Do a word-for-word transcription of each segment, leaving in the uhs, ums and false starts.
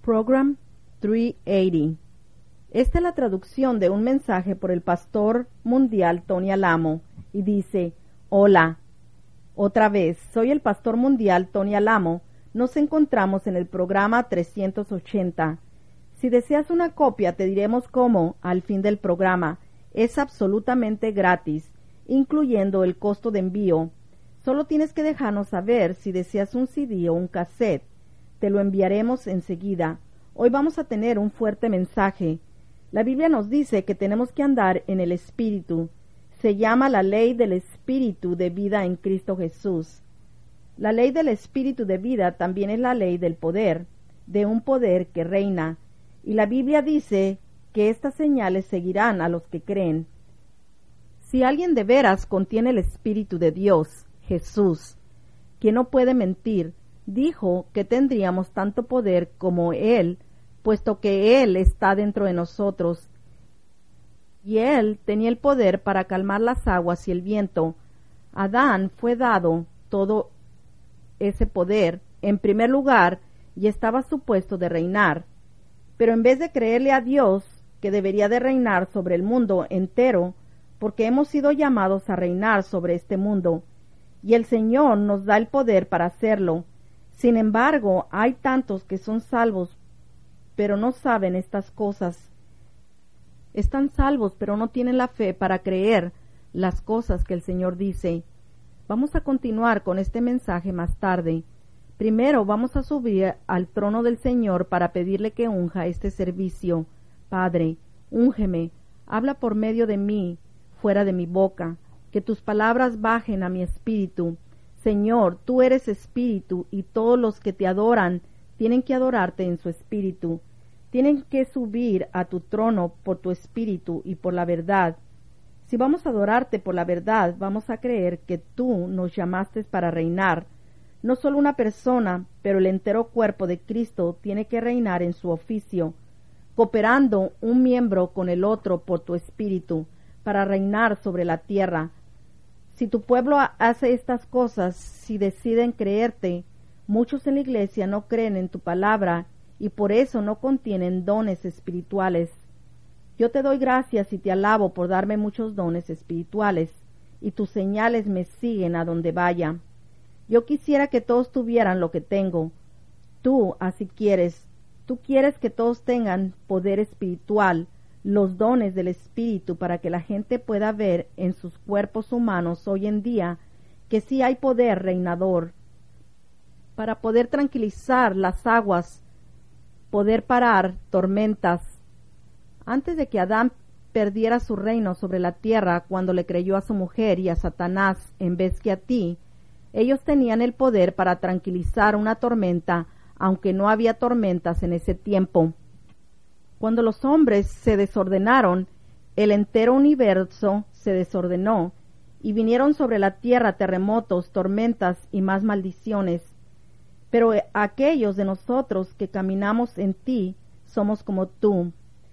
Program trescientos ochenta. Esta es la traducción de un mensaje por el pastor mundial Tony Alamo y dice: Hola, otra vez, soy el pastor mundial Tony Alamo. Nos encontramos en el programa trescientos ochenta. Si deseas una copia, te diremos cómo al fin del programa. Es absolutamente gratis, incluyendo el costo de envío. Solo tienes que dejarnos saber si deseas un C D o un cassette. Te lo enviaremos enseguida. Hoy vamos a tener un fuerte mensaje. La Biblia nos dice que tenemos que andar en el Espíritu. Se llama la ley del Espíritu de vida en Cristo Jesús. La ley del Espíritu de vida también es la ley del poder, de un poder que reina. Y la Biblia dice que estas señales seguirán a los que creen. Si alguien de veras contiene el Espíritu de Dios, Jesús, que no puede mentir, dijo que tendríamos tanto poder como Él, puesto que Él está dentro de nosotros. Y Él tenía el poder para calmar las aguas y el viento. A Adán fue dado todo ese poder, en primer lugar, y estaba supuesto de reinar. Pero en vez de creerle a Dios, que debería de reinar sobre el mundo entero, porque hemos sido llamados a reinar sobre este mundo, y el Señor nos da el poder para hacerlo. Sin embargo, hay tantos que son salvos, pero no saben estas cosas. Están salvos, pero no tienen la fe para creer las cosas que el Señor dice. Vamos a continuar con este mensaje más tarde. Primero vamos a subir al trono del Señor para pedirle que unja este servicio. Padre, úngeme, habla por medio de mí, fuera de mi boca, que tus palabras bajen a mi espíritu. Señor, tú eres espíritu, y todos los que te adoran tienen que adorarte en su espíritu. Tienen que subir a tu trono por tu espíritu y por la verdad. Si vamos a adorarte por la verdad, vamos a creer que tú nos llamaste para reinar. No solo una persona, pero el entero cuerpo de Cristo tiene que reinar en su oficio, cooperando un miembro con el otro por tu espíritu, para reinar sobre la tierra. Si tu pueblo hace estas cosas, si deciden creerte, muchos en la iglesia no creen en tu palabra y por eso no contienen dones espirituales. Yo te doy gracias y te alabo por darme muchos dones espirituales, y tus señales me siguen a donde vaya. Yo quisiera que todos tuvieran lo que tengo. Tú así quieres. Tú quieres que todos tengan poder espiritual, los dones del Espíritu, para que la gente pueda ver en sus cuerpos humanos hoy en día que sí hay poder reinador, para poder tranquilizar las aguas, poder parar tormentas. Antes de que Adán perdiera su reino sobre la tierra, cuando le creyó a su mujer y a Satanás en vez que a ti, ellos tenían el poder para tranquilizar una tormenta, aunque no había tormentas en ese tiempo. Cuando los hombres se desordenaron, el entero universo se desordenó, y vinieron sobre la tierra terremotos, tormentas y más maldiciones. Pero aquellos de nosotros que caminamos en ti, somos como tú.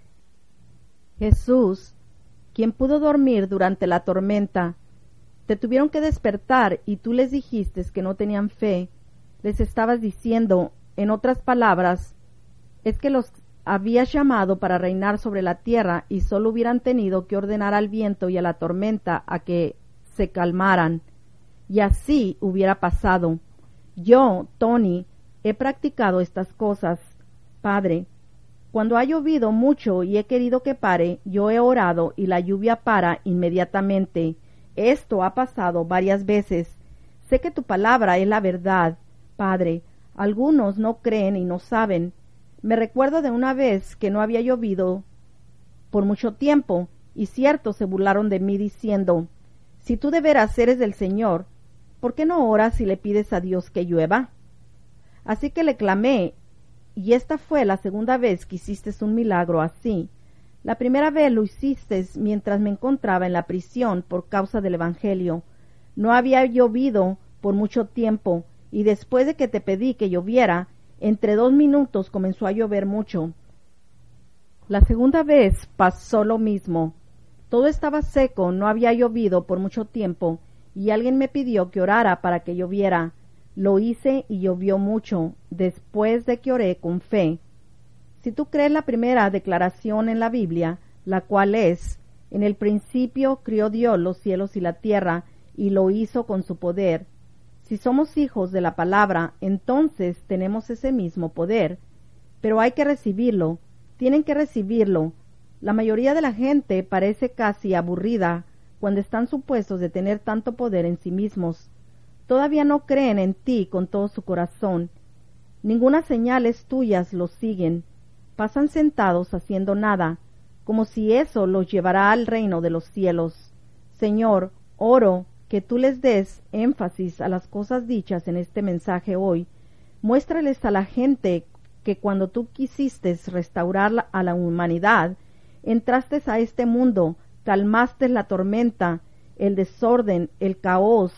Jesús, quien pudo dormir durante la tormenta, te tuvieron que despertar y tú les dijiste que no tenían fe. Les estabas diciendo, en otras palabras, es que los habías llamado para reinar sobre la tierra y solo hubieran tenido que ordenar al viento y a la tormenta a que se calmaran. Y así hubiera pasado. Yo, Tony, he practicado estas cosas. Padre, cuando ha llovido mucho y he querido que pare, yo he orado y la lluvia para inmediatamente. Esto ha pasado varias veces. Sé que tu palabra es la verdad, Padre. Algunos no creen y no saben. Me recuerdo de una vez que no había llovido por mucho tiempo, y ciertos se burlaron de mí diciendo, si tú de veras eres del Señor, ¿por qué no oras y le pides a Dios que llueva? Así que le clamé, y esta fue la segunda vez que hiciste un milagro así. La primera vez lo hiciste mientras me encontraba en la prisión por causa del Evangelio. No había llovido por mucho tiempo, y después de que te pedí que lloviera, entre dos minutos comenzó a llover mucho. La segunda vez pasó lo mismo. Todo estaba seco, no había llovido por mucho tiempo, y alguien me pidió que orara para que lloviera. Lo hice y llovió mucho, después de que oré con fe. Si tú crees la primera declaración en la Biblia, la cual es, en el principio crió Dios los cielos y la tierra, y lo hizo con su poder. Si somos hijos de la palabra, entonces tenemos ese mismo poder, pero hay que recibirlo, tienen que recibirlo. La mayoría de la gente parece casi aburrida cuando están supuestos de tener tanto poder en sí mismos. Todavía no creen en ti con todo su corazón. Ninguna señales tuyas los siguen. Pasan sentados haciendo nada, como si eso los llevará al reino de los cielos. Señor, oro que tú les des énfasis a las cosas dichas en este mensaje hoy. Muéstrales a la gente que cuando tú quisiste restaurar a la humanidad, entraste a este mundo, calmaste la tormenta, el desorden, el caos.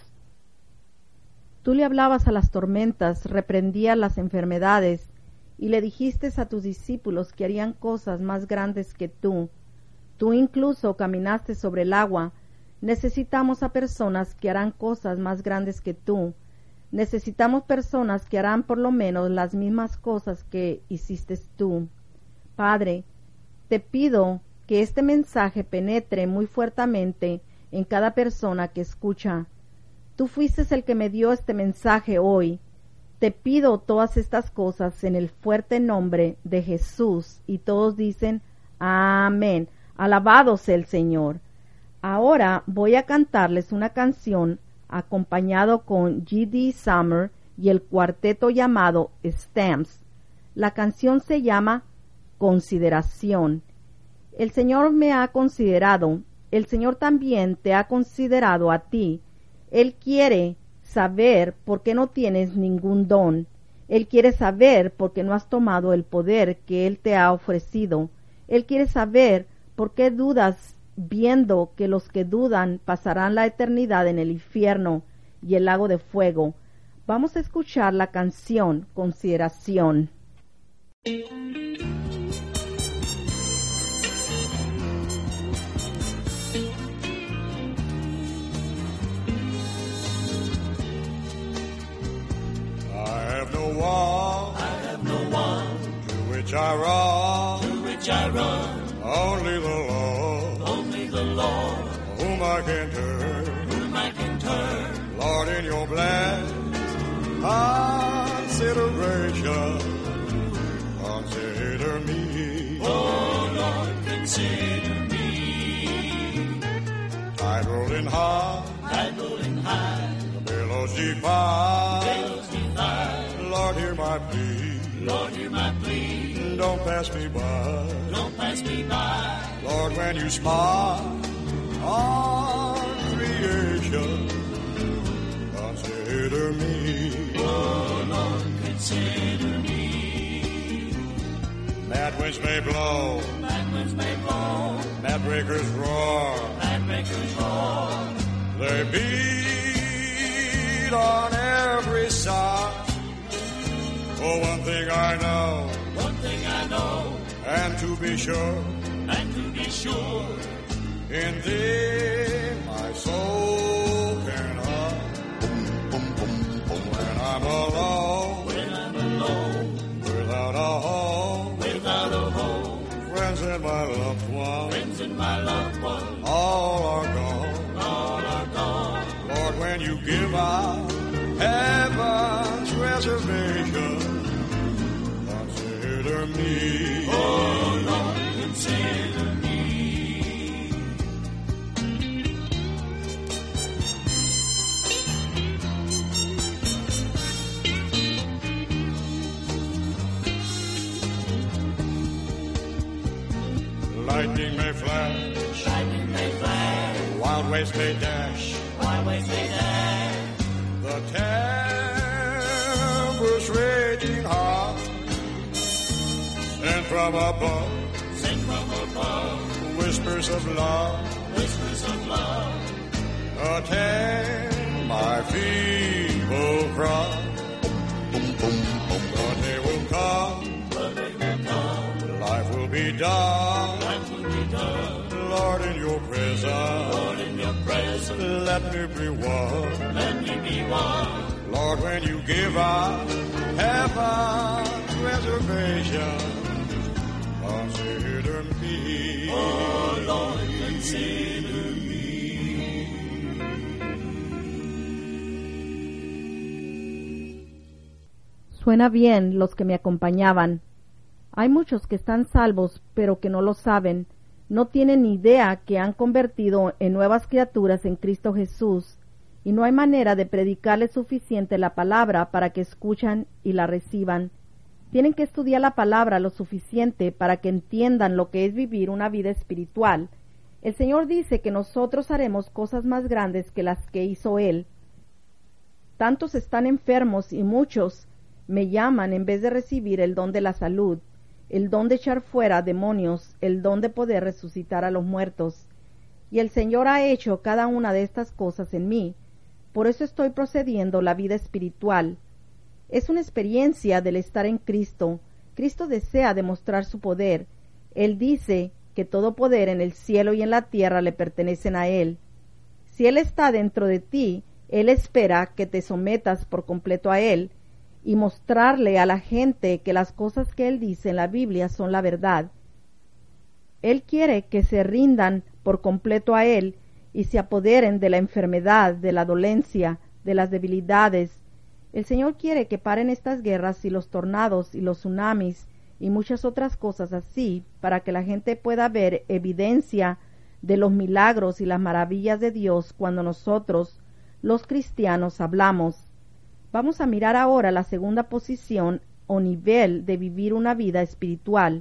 Tú le hablabas a las tormentas, reprendías las enfermedades, y le dijiste a tus discípulos que harían cosas más grandes que tú. Tú incluso caminaste sobre el agua. Necesitamos a personas que harán cosas más grandes que tú. Necesitamos personas que harán por lo menos las mismas cosas que hiciste tú. Padre, te pido que este mensaje penetre muy fuertemente en cada persona que escucha. Tú fuiste el que me dio este mensaje hoy. Te pido todas estas cosas en el fuerte nombre de Jesús. Y todos dicen, amén. Alabado sea el Señor. Ahora voy a cantarles una canción acompañado con G D Summer y el cuarteto llamado Stamps. La canción se llama Consideración. El Señor me ha considerado. El Señor también te ha considerado a ti. Él quiere saber por qué no tienes ningún don. Él quiere saber por qué no has tomado el poder que Él te ha ofrecido. Él quiere saber por qué dudas, viendo que los que dudan pasarán la eternidad en el infierno y el lago de fuego. Vamos a escuchar la canción Consideración. One, I have no one to which I run, to which I run. Only the Lord, only the Lord, whom I can turn, whom I can turn. Lord, in your blessed consideration, consider me. Oh Lord, consider me. Tide rolling high, tide rolling high. The billows divide, billows divide. Lord, hear my plea. Lord, hear my plea. Don't pass me by. Don't pass me by. Lord, when you smile on creation, consider me. Oh, Lord, consider me. Mad winds may blow. Mad winds may blow. Mad breakers roar. Mad breakers roar. They beat on every side. Oh, one thing I know, one thing I know, and to be sure, and to be sure, in thee my soul can hide. When I'm alone, when I'm alone, without a home, without a home, friends and my loved ones, friends and my loved ones, all are gone, all are gone. Lord, when you give out heaven's reservation, consider me. Oh, Lord, consider me. Lightning may flash, lightning may flash. Wild waves may dash, wild waves may dash. The tempest raging high. Sent from above, sent from above, whispers of love, whispers of love. Attend my feeble cry. But they will come, but they will come. Life will be done, life will be done. Lord, in your presence, Lord, in your presence, let me be one, let me be one. Lord, when you give out heaven's reservation, Suena bien los que me acompañaban. Hay muchos que están salvos, pero que no lo saben. No tienen ni idea que han convertido en nuevas criaturas en Cristo Jesús, y no hay manera de predicarles suficiente la palabra para que escuchan y la reciban. Tienen que estudiar la palabra lo suficiente para que entiendan lo que es vivir una vida espiritual. El Señor dice que nosotros haremos cosas más grandes que las que hizo Él. Tantos están enfermos y muchos me llaman en vez de recibir el don de la salud, el don de echar fuera demonios, el don de poder resucitar a los muertos. Y el Señor ha hecho cada una de estas cosas en mí. Por eso estoy procediendo la vida espiritual. Es una experiencia del estar en Cristo. Cristo desea demostrar su poder. Él dice que todo poder en el cielo y en la tierra le pertenecen a Él. Si Él está dentro de ti, Él espera que te sometas por completo a Él y mostrarle a la gente que las cosas que Él dice en la Biblia son la verdad. Él quiere que se rindan por completo a Él y se apoderen de la enfermedad, de la dolencia, de las debilidades. El Señor quiere que paren estas guerras y los tornados y los tsunamis y muchas otras cosas así, para que la gente pueda ver evidencia de los milagros y las maravillas de Dios cuando nosotros, los cristianos, hablamos. Vamos a mirar ahora la segunda posición o nivel de vivir una vida espiritual.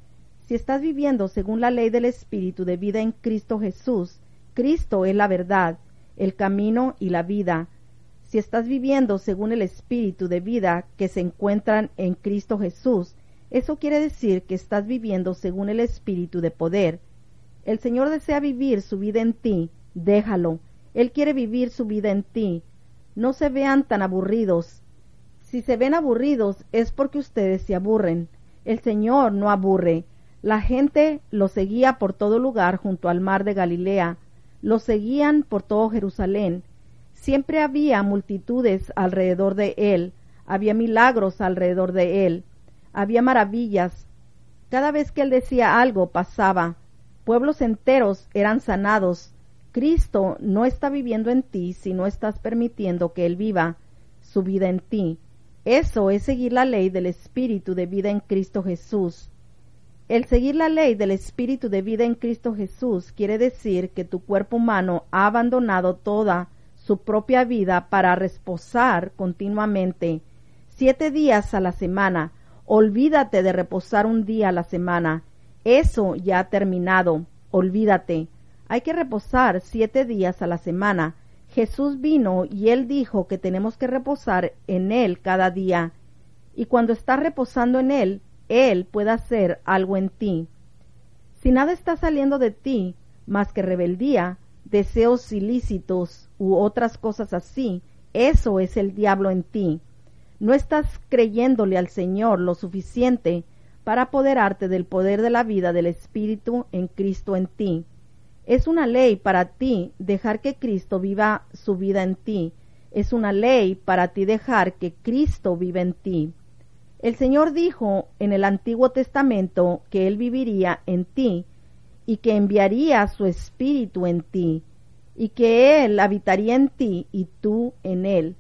Si estás viviendo según la ley del Espíritu de vida en Cristo Jesús, Cristo es la verdad, el camino y la vida. Si estás viviendo según el Espíritu de vida que se encuentran en Cristo Jesús, eso quiere decir que estás viviendo según el Espíritu de poder. El Señor desea vivir su vida en ti, déjalo. Él quiere vivir su vida en ti. No se vean tan aburridos. Si se ven aburridos es porque ustedes se aburren. El Señor no aburre. La gente lo seguía por todo lugar junto al mar de Galilea. Lo seguían por todo Jerusalén. Siempre había multitudes alrededor de Él. Había milagros alrededor de Él. Había maravillas. Cada vez que Él decía algo pasaba. Pueblos enteros eran sanados. Cristo no está viviendo en ti si no estás permitiendo que Él viva su vida en ti. Eso es seguir la ley del Espíritu de vida en Cristo Jesús. El seguir la ley del Espíritu de vida en Cristo Jesús quiere decir que tu cuerpo humano ha abandonado toda su propia vida para reposar continuamente, siete días a la semana. Olvídate de reposar un día a la semana. Eso ya ha terminado. Olvídate. Hay que reposar siete días a la semana. Jesús vino y Él dijo que tenemos que reposar en Él cada día. Y cuando estás reposando en Él, Él puede hacer algo en ti. Si nada está saliendo de ti más que rebeldía, deseos ilícitos u otras cosas así, eso es el diablo en ti. No estás creyéndole al Señor lo suficiente para apoderarte del poder de la vida del Espíritu en Cristo en ti. Es una ley para ti dejar que Cristo viva su vida en ti. Es una ley para ti dejar que Cristo viva en ti. El Señor dijo en el Antiguo Testamento que Él viviría en ti y que enviaría su Espíritu en ti y que Él habitaría en ti y tú en Él.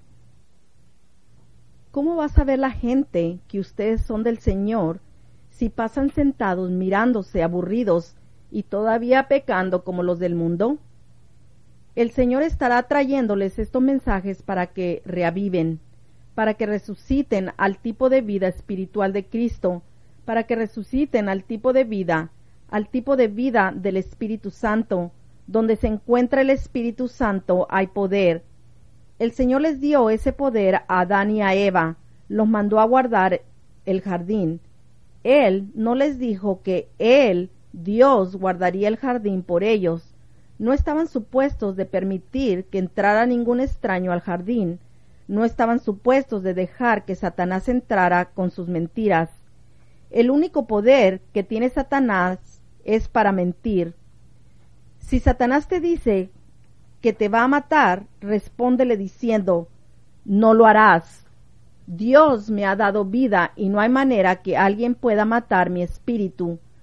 ¿Cómo va a saber la gente que ustedes son del Señor si pasan sentados mirándose aburridos y todavía pecando como los del mundo? El Señor estará trayéndoles estos mensajes para que reaviven, para que resuciten al tipo de vida espiritual de Cristo, para que resuciten al tipo de vida, al tipo de vida del Espíritu Santo. Donde se encuentra el Espíritu Santo hay poder. El Señor les dio ese poder a Adán y a Eva, los mandó a guardar el jardín. Él no les dijo que Él, Dios, guardaría el jardín por ellos. No estaban supuestos de permitir que entrara ningún extraño al jardín. No estaban supuestos de dejar que Satanás entrara con sus mentiras. El único poder que tiene Satanás es para mentir. Si Satanás te dice que te va a matar, respóndele diciendo, no lo harás. Dios me ha dado vida y no hay manera que alguien pueda matar mi espíritu.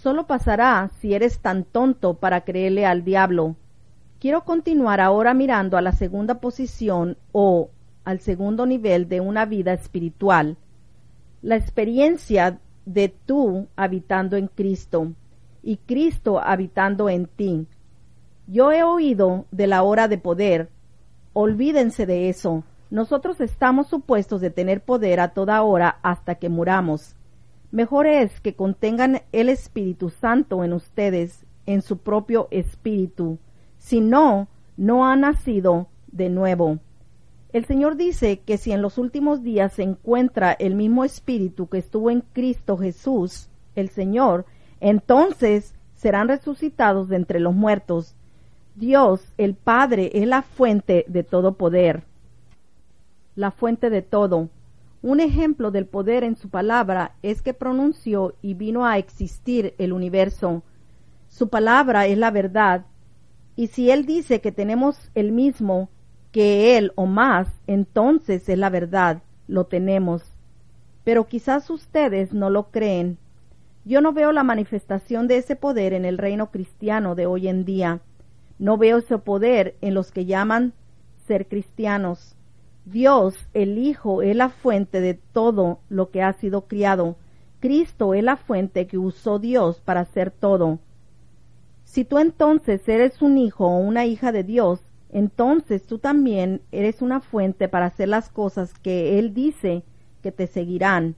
Solo pasará si eres tan tonto para creerle al diablo. Quiero continuar ahora mirando a la segunda posición o al segundo nivel de una vida espiritual, la experiencia de tú habitando en Cristo y Cristo habitando en ti. Yo he oído de la hora de poder. Olvídense de eso. Nosotros estamos supuestos de tener poder a toda hora hasta que muramos. Mejor es que contengan el Espíritu Santo en ustedes, en su propio espíritu. Si no, no han nacido de nuevo. El Señor dice que si en los últimos días se encuentra el mismo Espíritu que estuvo en Cristo Jesús, el Señor, entonces serán resucitados de entre los muertos. Dios, el Padre, es la fuente de todo poder, la fuente de todo. Un ejemplo del poder en su palabra es que pronunció y vino a existir el universo. Su palabra es la verdad, y si Él dice que tenemos el mismo que Él o más, entonces es la verdad, lo tenemos. Pero quizás ustedes no lo creen. Yo no veo la manifestación de ese poder en el reino cristiano de hoy en día. No veo ese poder en los que llaman ser cristianos. Dios, el Hijo, es la fuente de todo lo que ha sido criado. Cristo es la fuente que usó Dios para hacer todo. Si tú entonces eres un hijo o una hija de Dios, entonces tú también eres una fuente para hacer las cosas que Él dice que te seguirán.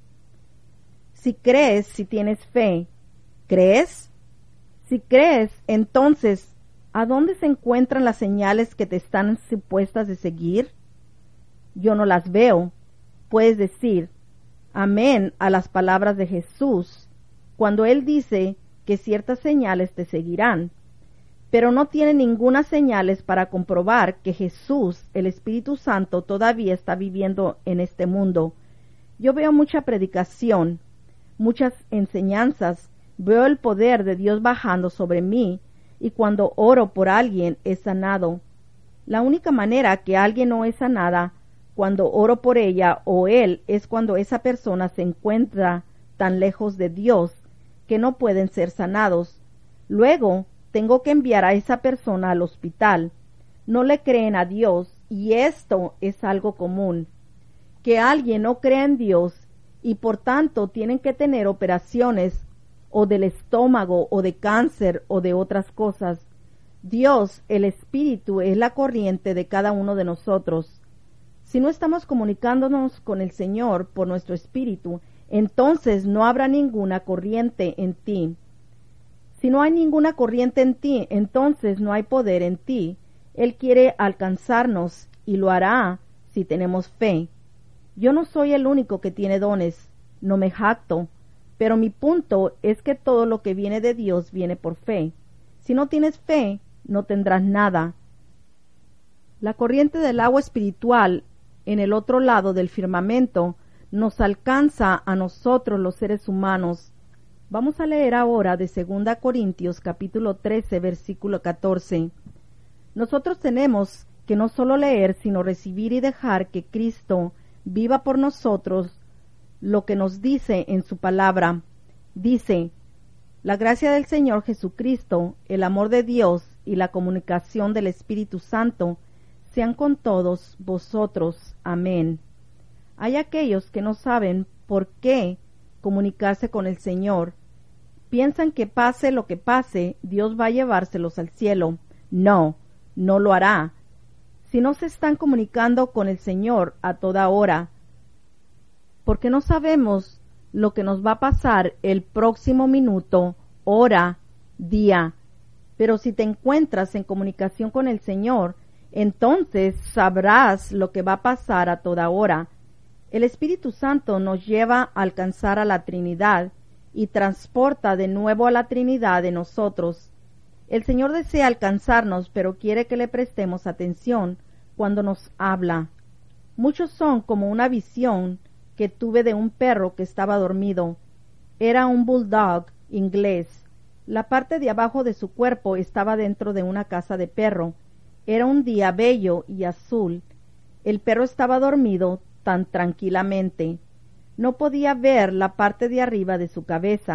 Si crees, si tienes fe, ¿crees? Si crees, entonces, ¿a dónde se encuentran las señales que te están supuestas de seguir? Yo no las veo. Puedes decir amén a las palabras de Jesús cuando Él dice que ciertas señales te seguirán, pero no tiene ninguna señales para comprobar que Jesús, el Espíritu Santo, todavía está viviendo en este mundo. Yo veo mucha predicación, muchas enseñanzas, veo el poder de Dios bajando sobre mí, y cuando oro por alguien es sanado. La única manera que alguien no es sanada cuando oro por ella o él es cuando esa persona se encuentra tan lejos de Dios que no pueden ser sanados. Luego tengo que enviar a esa persona al hospital. No le creen a Dios, y esto es algo común, que alguien no crea en Dios y por tanto tienen que tener operaciones o del estómago o de cáncer o de otras cosas. Dios, el Espíritu, es la corriente de cada uno de nosotros. Si no estamos comunicándonos con el Señor por nuestro espíritu, entonces no habrá ninguna corriente en ti. Si no hay ninguna corriente en ti, entonces no hay poder en ti. Él quiere alcanzarnos y lo hará si tenemos fe. Yo no soy el único que tiene dones, no me jacto, pero mi punto es que todo lo que viene de Dios viene por fe. Si no tienes fe, no tendrás nada. La corriente del agua espiritual en el otro lado del firmamento nos alcanza a nosotros los seres humanos. Vamos a leer ahora de segunda Corintios capítulo trece versículo catorce. Nosotros tenemos que no solo leer, sino recibir y dejar que Cristo viva por nosotros lo que nos dice en su palabra. Dice: la gracia del Señor Jesucristo, el amor de Dios y la comunicación del Espíritu Santo sean con todos vosotros. Amén. Hay aquellos que no saben por qué comunicarse con el Señor. Piensan que pase lo que pase, Dios va a llevárselos al cielo. No, no lo hará. Si no se están comunicando con el Señor a toda hora, porque no sabemos lo que nos va a pasar el próximo minuto, hora, día. Pero si te encuentras en comunicación con el Señor, entonces sabrás lo que va a pasar a toda hora. El Espíritu Santo nos lleva a alcanzar a la Trinidad y transporta de nuevo a la Trinidad de nosotros. El Señor desea alcanzarnos, pero quiere que le prestemos atención cuando nos habla. Muchos son como una visión que tuve de un perro que estaba dormido. Era un bulldog inglés. La parte de abajo de su cuerpo estaba dentro de una casa de perro. Era un día bello y azul. El perro estaba dormido tan tranquilamente. No podía ver la parte de arriba de su cabeza.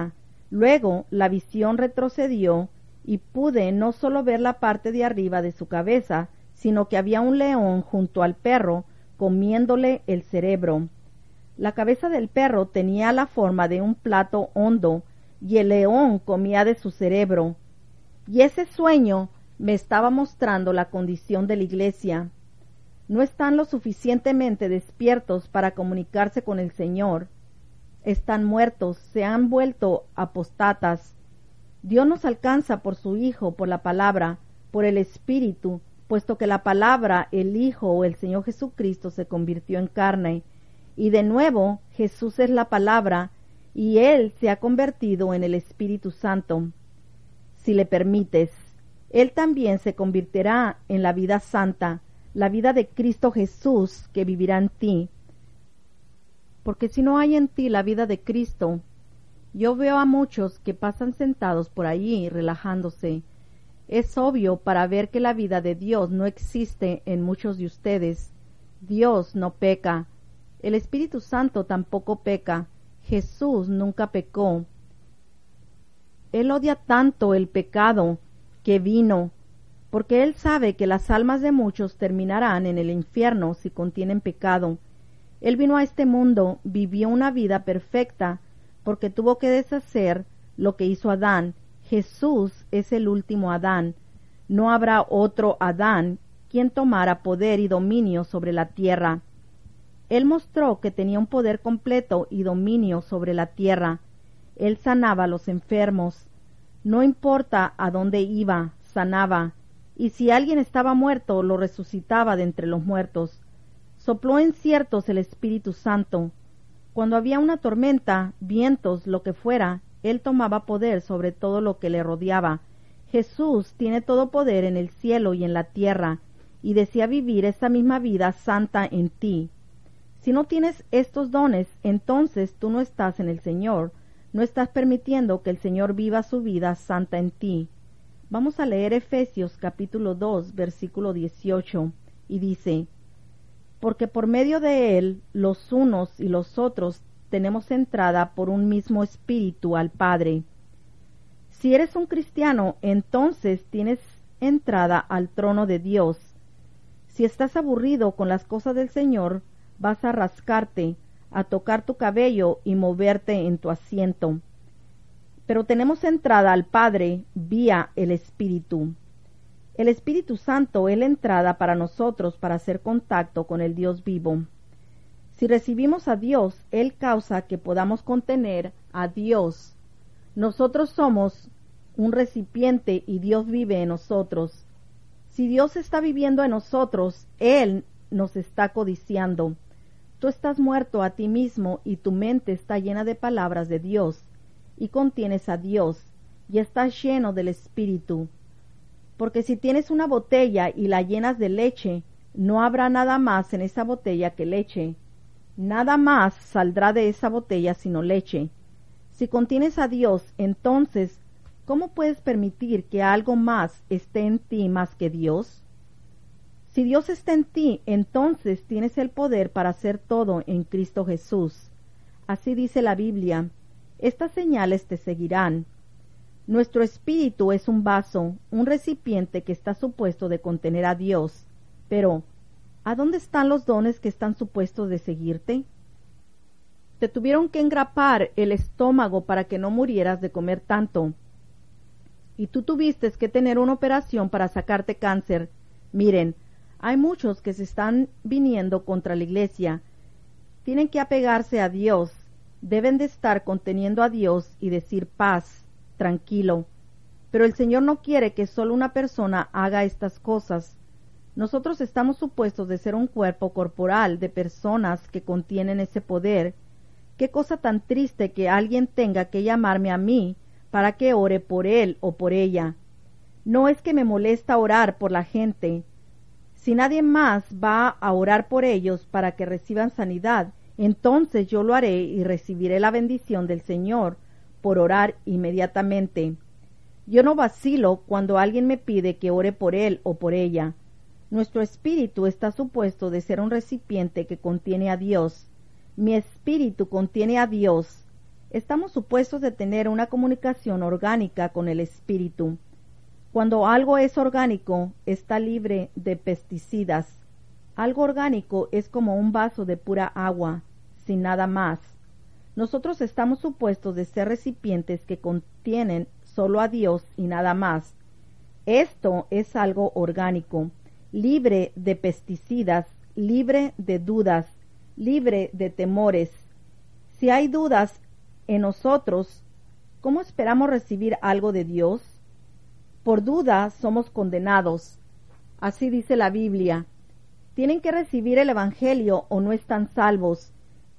Luego la visión retrocedió y pude no solo ver la parte de arriba de su cabeza, sino que había un león junto al perro comiéndole el cerebro. La cabeza del perro tenía la forma de un plato hondo y el león comía de su cerebro. Y ese sueño me estaba mostrando la condición de la iglesia. No están lo suficientemente despiertos para comunicarse con el Señor. Están muertos, se han vuelto apostatas. Dios nos alcanza por su Hijo, por la palabra, por el Espíritu, puesto que la palabra, el Hijo o el Señor Jesucristo se convirtió en carne. Y de nuevo, Jesús es la palabra, y Él se ha convertido en el Espíritu Santo. Si le permites, Él también se convertirá en la vida santa, la vida de Cristo Jesús que vivirá en ti. Porque si no hay en ti la vida de Cristo, yo veo a muchos que pasan sentados por allí relajándose. Es obvio para ver que la vida de Dios no existe en muchos de ustedes. Dios no peca. El Espíritu Santo tampoco peca. Jesús nunca pecó. Él odia tanto el pecado que vino, porque Él sabe que las almas de muchos terminarán en el infierno si contienen pecado. Él vino a este mundo, vivió una vida perfecta, porque tuvo que deshacer lo que hizo Adán. Jesús es el último Adán. No habrá otro Adán quien tomara poder y dominio sobre la tierra. Él mostró que tenía un poder completo y dominio sobre la tierra. Él sanaba a los enfermos. No importa a dónde iba, sanaba. Y si alguien estaba muerto, lo resucitaba de entre los muertos. Sopló en ciertos el Espíritu Santo. Cuando había una tormenta, vientos, lo que fuera, Él tomaba poder sobre todo lo que le rodeaba. Jesús tiene todo poder en el cielo y en la tierra, y desea vivir esa misma vida santa en ti. Si no tienes estos dones, entonces tú no estás en el Señor, no estás permitiendo que el Señor viva su vida santa en ti. Vamos a leer Efesios capítulo dos, versículo dieciocho, y dice: porque por medio de Él, los unos y los otros tenemos entrada por un mismo espíritu al Padre. Si eres un cristiano, entonces tienes entrada al trono de Dios. Si estás aburrido con las cosas del Señor, vas a rascarte, a tocar tu cabello y moverte en tu asiento. Pero tenemos entrada al Padre vía el Espíritu. El Espíritu Santo es la entrada para nosotros para hacer contacto con el Dios vivo. Si recibimos a Dios, Él causa que podamos contener a Dios. Nosotros somos un recipiente y Dios vive en nosotros. Si Dios está viviendo en nosotros, Él nos está codiciando. Tú estás muerto a ti mismo y tu mente está llena de palabras de Dios, y contienes a Dios, y estás lleno del Espíritu. Porque si tienes una botella y la llenas de leche, no habrá nada más en esa botella que leche. Nada más saldrá de esa botella sino leche. Si contienes a Dios, entonces, ¿cómo puedes permitir que algo más esté en ti más que Dios? Si Dios está en ti, entonces tienes el poder para hacer todo en Cristo Jesús. Así dice la Biblia: estas señales te seguirán. Nuestro espíritu es un vaso, un recipiente que está supuesto de contener a Dios. Pero, ¿a dónde están los dones que están supuestos de seguirte? Te tuvieron que engrapar el estómago para que no murieras de comer tanto. Y tú tuviste que tener una operación para sacarte cáncer. Miren, hay muchos que se están viniendo contra la iglesia. Tienen que apegarse a Dios. Deben de estar conteniendo a Dios y decir paz, tranquilo. Pero el Señor no quiere que solo una persona haga estas cosas. Nosotros estamos supuestos de ser un cuerpo corporal de personas que contienen ese poder. Qué cosa tan triste que alguien tenga que llamarme a mí para que ore por él o por ella. No es que me molesta orar por la gente. Si nadie más va a orar por ellos para que reciban sanidad, entonces yo lo haré y recibiré la bendición del Señor por orar inmediatamente. Yo no vacilo cuando alguien me pide que ore por él o por ella. Nuestro espíritu está supuesto de ser un recipiente que contiene a Dios. Mi espíritu contiene a Dios. Estamos supuestos de tener una comunicación orgánica con el espíritu. Cuando algo es orgánico, está libre de pesticidas. Algo orgánico es como un vaso de pura agua, sin nada más. Nosotros estamos supuestos de ser recipientes que contienen solo a Dios y nada más. Esto es algo orgánico, libre de pesticidas, libre de dudas, libre de temores. Si hay dudas en nosotros, ¿cómo esperamos recibir algo de Dios? Por duda somos condenados. Así dice la Biblia. Tienen que recibir el Evangelio o no están salvos.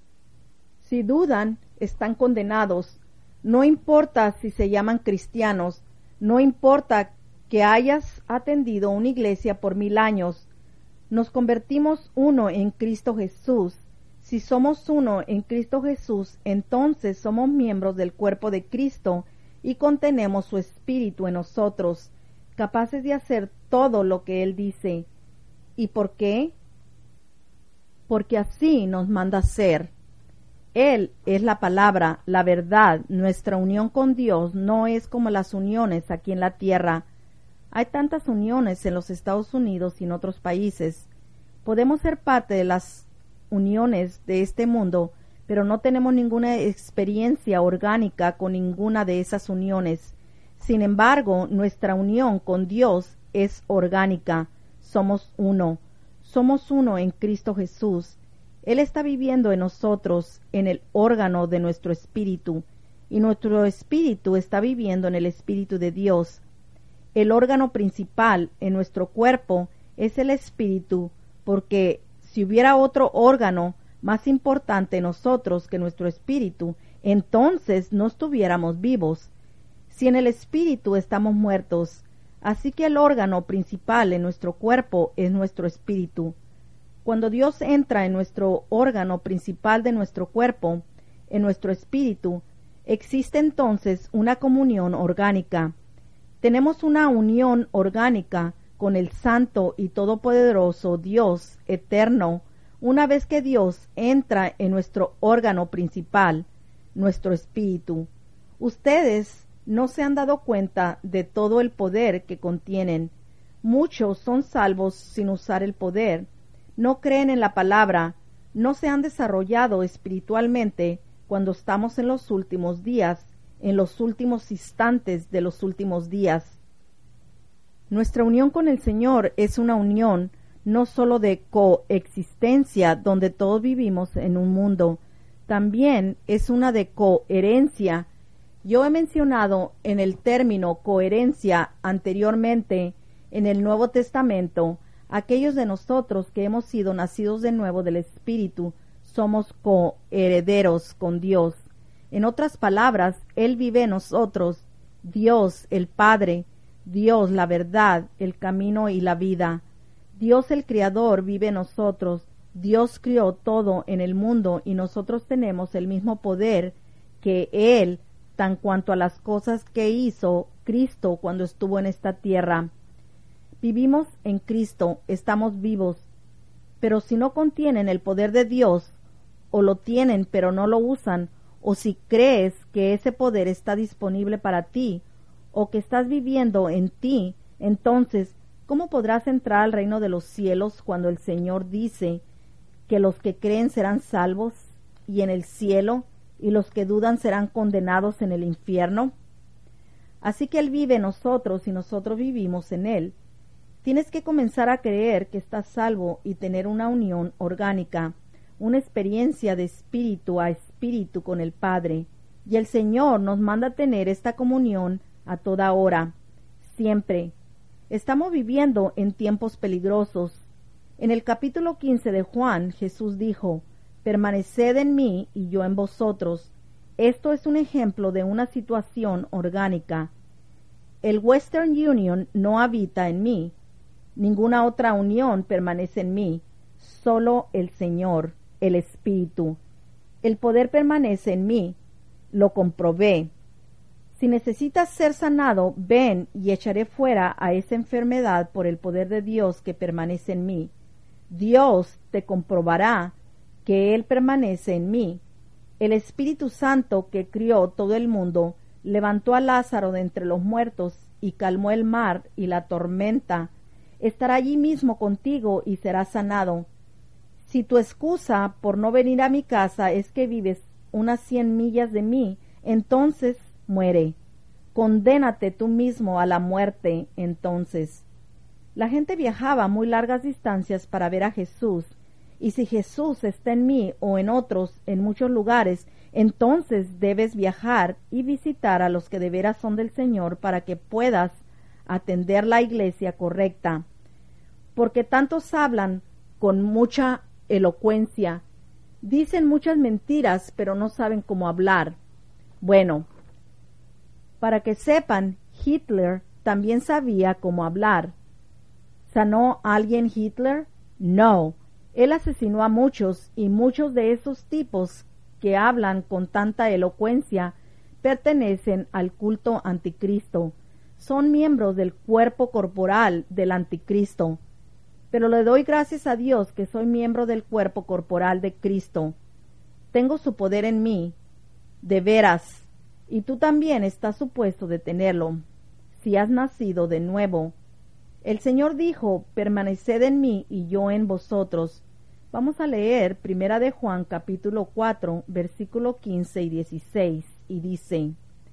Si dudan, están condenados. No importa si se llaman cristianos, no importa que hayas atendido una iglesia por mil años. Nos convertimos uno en Cristo Jesús. Si somos uno en Cristo Jesús, entonces somos miembros del cuerpo de Cristo y contenemos su espíritu en nosotros, capaces de hacer todo lo que Él dice. ¿Y por qué? Porque así nos manda ser. Él es la palabra, la verdad. Nuestra unión con Dios no es como las uniones aquí en la tierra. Hay tantas uniones en los Estados Unidos y en otros países. Podemos ser parte de las uniones de este mundo, pero no tenemos ninguna experiencia orgánica con ninguna de esas uniones. Sin embargo, nuestra unión con Dios es orgánica. Somos uno. Somos uno en Cristo Jesús. Él está viviendo en nosotros, en el órgano de nuestro espíritu, y nuestro espíritu está viviendo en el Espíritu de Dios. El órgano principal en nuestro cuerpo es el espíritu, porque si hubiera otro órgano más importante en nosotros que nuestro espíritu, entonces no estuviéramos vivos. Si en el espíritu estamos muertos, así que el órgano principal en nuestro cuerpo es nuestro espíritu. Cuando Dios entra en nuestro órgano principal de nuestro cuerpo, en nuestro espíritu, existe entonces una comunión orgánica. Tenemos una unión orgánica con el Santo y Todopoderoso Dios eterno, una vez que Dios entra en nuestro órgano principal, nuestro espíritu. Ustedes no se han dado cuenta de todo el poder que contienen. Muchos son salvos sin usar el poder. No creen en la palabra, no se han desarrollado espiritualmente cuando estamos en los últimos días, en los últimos instantes de los últimos días. Nuestra unión con el Señor es una unión no sólo de coexistencia donde todos vivimos en un mundo, también es una de coherencia. Yo he mencionado en el término coherencia anteriormente en el Nuevo Testamento. Aquellos de nosotros que hemos sido nacidos de nuevo del Espíritu somos coherederos con Dios. En otras palabras, Él vive en nosotros, Dios el Padre, Dios la verdad, el camino y la vida. Dios el Creador vive en nosotros. Dios crió todo en el mundo y nosotros tenemos el mismo poder que Él, tan cuanto a las cosas que hizo Cristo cuando estuvo en esta tierra. Vivimos en Cristo, estamos vivos, pero si no contienen el poder de Dios, o lo tienen pero no lo usan, o si crees que ese poder está disponible para ti, o que estás viviendo en ti, entonces, ¿cómo podrás entrar al reino de los cielos cuando el Señor dice que los que creen serán salvos y en el cielo, y los que dudan serán condenados en el infierno? Así que Él vive en nosotros y nosotros vivimos en Él. Tienes que comenzar a creer que estás salvo y tener una unión orgánica, una experiencia de espíritu a espíritu con el Padre. Y el Señor nos manda tener esta comunión a toda hora, siempre. Estamos viviendo en tiempos peligrosos. En el capítulo quince de Juan, Jesús dijo, «Permaneced en mí y yo en vosotros». Esto es un ejemplo de una situación orgánica. El Western Union no habita en mí. Ninguna otra unión permanece en mí. Solo el Señor, el Espíritu. El poder permanece en mí. Lo comprobé. Si necesitas ser sanado, ven y echaré fuera a esa enfermedad por el poder de Dios que permanece en mí. Dios te comprobará que Él permanece en mí. El Espíritu Santo que crió todo el mundo levantó a Lázaro de entre los muertos y calmó el mar y la tormenta. Estará allí mismo contigo y serás sanado. Si tu excusa por no venir a mi casa es que vives unas cien millas de mí, entonces muere. Condénate tú mismo a la muerte, entonces. La gente viajaba muy largas distancias para ver a Jesús, y si Jesús está en mí o en otros, en muchos lugares, entonces debes viajar y visitar a los que de veras son del Señor para que puedas atender la iglesia correcta. Porque tantos hablan con mucha elocuencia, dicen muchas mentiras, pero no saben cómo hablar. Bueno, para que sepan, Hitler también sabía cómo hablar. ¿Sanó a alguien Hitler? No. Él asesinó a muchos, y muchos de esos tipos que hablan con tanta elocuencia pertenecen al culto anticristo. Son miembros del cuerpo corporal del anticristo. Pero le doy gracias a Dios que soy miembro del cuerpo corporal de Cristo. Tengo su poder en mí, de veras, y tú también estás supuesto de tenerlo, si has nacido de nuevo. El Señor dijo, permaneced en mí y yo en vosotros. Vamos a leer Primera de Juan capítulo cuatro, versículo quince y dieciséis, y dice: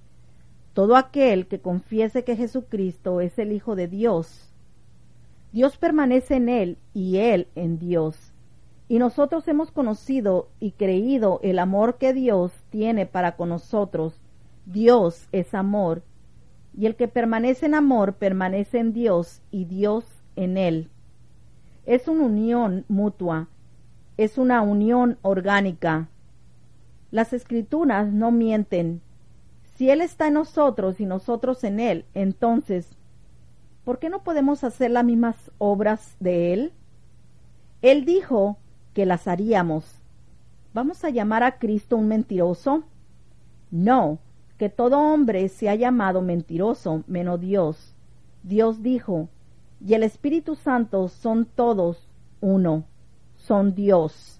todo aquel que confiese que Jesucristo es el Hijo de Dios, Dios permanece en él y él en Dios. Y nosotros hemos conocido y creído el amor que Dios tiene para con nosotros. Dios es amor, y el que permanece en amor permanece en Dios y Dios en él. Es una unión mutua, es una unión orgánica. Las Escrituras no mienten. Si Él está en nosotros y nosotros en Él, entonces, ¿por qué no podemos hacer las mismas obras de Él? Él dijo que las haríamos. ¿Vamos a llamar a Cristo un mentiroso? No, que todo hombre se ha llamado mentiroso, menos Dios. Dios dijo, y el Espíritu Santo son todos uno, son Dios.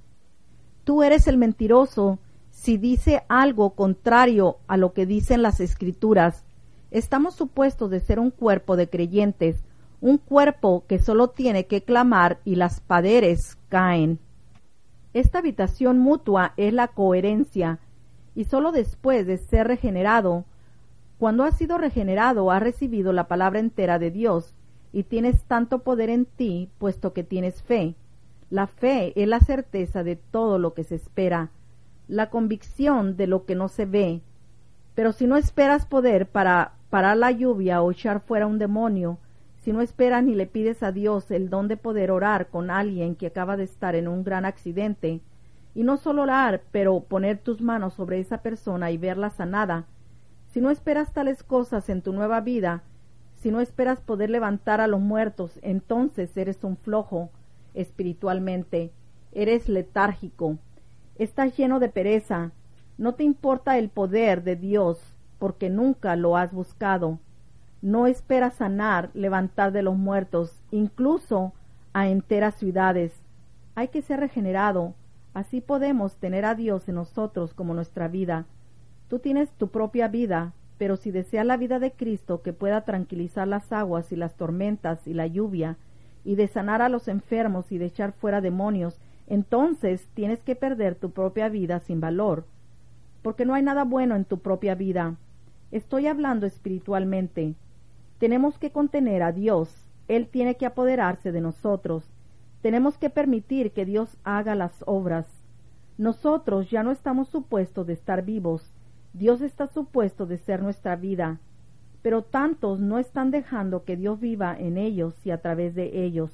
Tú eres el mentiroso si dice algo contrario a lo que dicen las Escrituras. Estamos supuestos de ser un cuerpo de creyentes, un cuerpo que solo tiene que clamar y las paredes caen. Esta habitación mutua es la coherencia, y solo después de ser regenerado, cuando has sido regenerado, has recibido la palabra entera de Dios, y tienes tanto poder en ti, puesto que tienes fe. La fe es la certeza de todo lo que se espera, la convicción de lo que no se ve. Pero si no esperas poder para parar la lluvia o echar fuera un demonio, si no esperas ni le pides a Dios el don de poder orar con alguien que acaba de estar en un gran accidente, y no solo orar, pero poner tus manos sobre esa persona y verla sanada, si no esperas tales cosas en tu nueva vida, si no esperas poder levantar a los muertos, entonces eres un flojo espiritualmente, eres letárgico, estás lleno de pereza, no te importa el poder de Dios, porque nunca lo has buscado. No esperas sanar, levantar de los muertos, incluso a enteras ciudades. Hay que ser regenerado. Así podemos tener a Dios en nosotros como nuestra vida. Tú tienes tu propia vida, pero si deseas la vida de Cristo que pueda tranquilizar las aguas y las tormentas y la lluvia, y de sanar a los enfermos y de echar fuera demonios, entonces tienes que perder tu propia vida sin valor, porque no hay nada bueno en tu propia vida. Estoy hablando espiritualmente. Tenemos que contener a Dios. Él tiene que apoderarse de nosotros. Tenemos que permitir que Dios haga las obras. Nosotros ya no estamos supuestos de estar vivos. Dios está supuesto de ser nuestra vida. Pero tantos no están dejando que Dios viva en ellos y a través de ellos.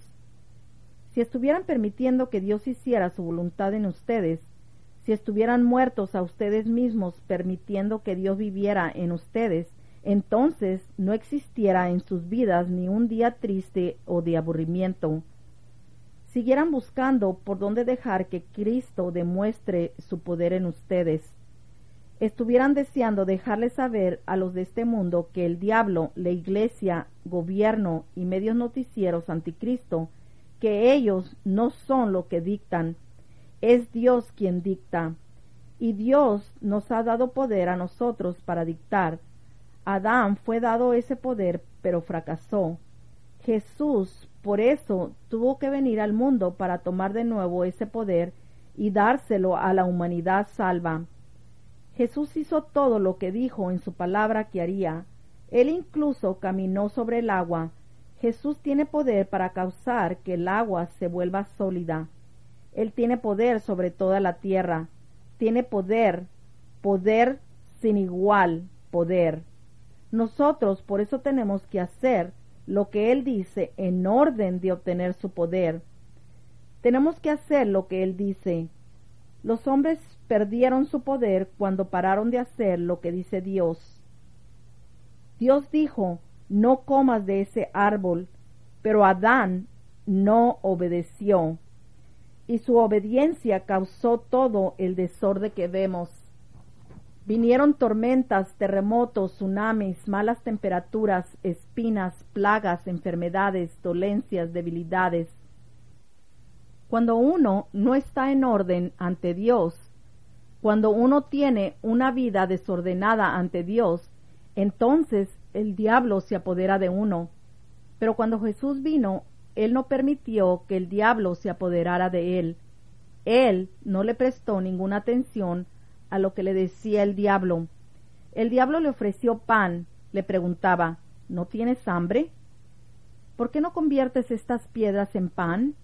Si estuvieran permitiendo que Dios hiciera su voluntad en ustedes, si estuvieran muertos a ustedes mismos permitiendo que Dios viviera en ustedes, entonces no existiera en sus vidas ni un día triste o de aburrimiento. Siguieran buscando por dónde dejar que Cristo demuestre su poder en ustedes. Estuvieran deseando dejarles saber a los de este mundo que el diablo, la iglesia, gobierno y medios noticieros anticristo, que ellos no son lo que dictan, es Dios quien dicta. Y Dios nos ha dado poder a nosotros para dictar. A Adán fue dado ese poder, pero fracasó. Jesús, por eso, tuvo que venir al mundo para tomar de nuevo ese poder y dárselo a la humanidad salva. Jesús hizo todo lo que dijo en su palabra que haría. Él incluso caminó sobre el agua. Jesús tiene poder para causar que el agua se vuelva sólida. Él tiene poder sobre toda la tierra. Tiene poder, poder sin igual poder. Nosotros por eso tenemos que hacer lo que Él dice en orden de obtener su poder. Tenemos que hacer lo que Él dice. Los hombres perdieron su poder cuando pararon de hacer lo que dice Dios. Dios dijo, no comas de ese árbol, pero Adán no obedeció, y su obediencia causó todo el desorden que vemos. Vinieron tormentas, terremotos, tsunamis, malas temperaturas, espinas, plagas, enfermedades, dolencias, debilidades. Cuando uno no está en orden ante Dios, cuando uno tiene una vida desordenada ante Dios, entonces el diablo se apodera de uno. Pero cuando Jesús vino, Él no permitió que el diablo se apoderara de Él. Él no le prestó ninguna atención a lo que le decía el diablo. El diablo le ofreció pan, le preguntaba, ¿no tienes hambre? ¿Por qué no conviertes estas piedras en pan?